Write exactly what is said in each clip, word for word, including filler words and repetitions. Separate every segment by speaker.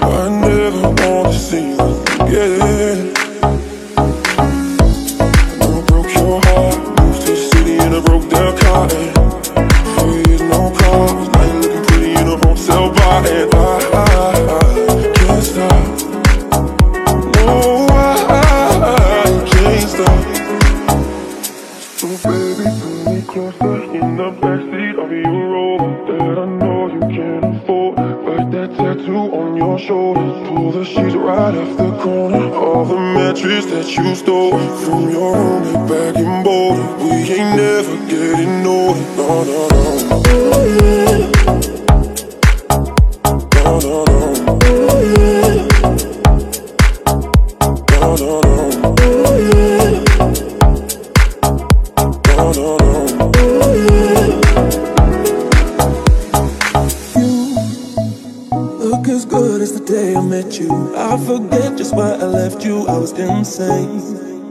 Speaker 1: I never wanna see you again. I know I broke your heart. Moved to the city in a broke down car. And four years, no calls. Now you're looking pretty in a hotel bar. And I, I, I can't stop. No, I, I can't stop. So baby, pull me closer in the backseat of your Rover that I know you can't afford. Like that tattoo on your shoulder. Pull the sheets right off the corner of the mattress that you stole from your roommate back in Boulder. We ain't never getting older. No, no, no. Oh yeah. No, no, no. Oh yeah. No, no, no. Oh yeah. No, no, no. Oh yeah. You look as good as the day I met you. I forget just why I left you. I was insane.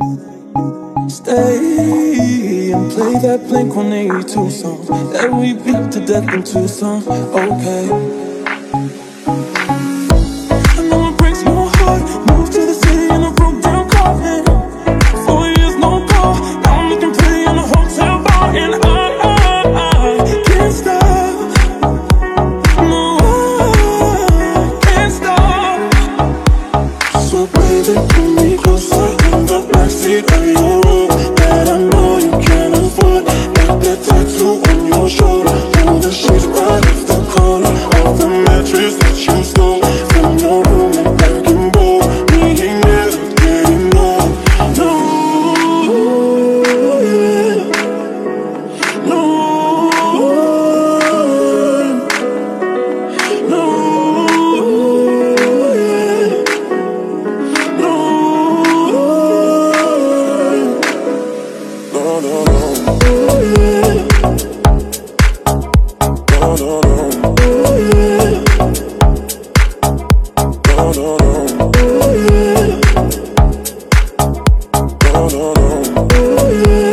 Speaker 1: Stay and play that Blink one eighty-two song that we beat to death in Tucson. Okay. Oh yeah.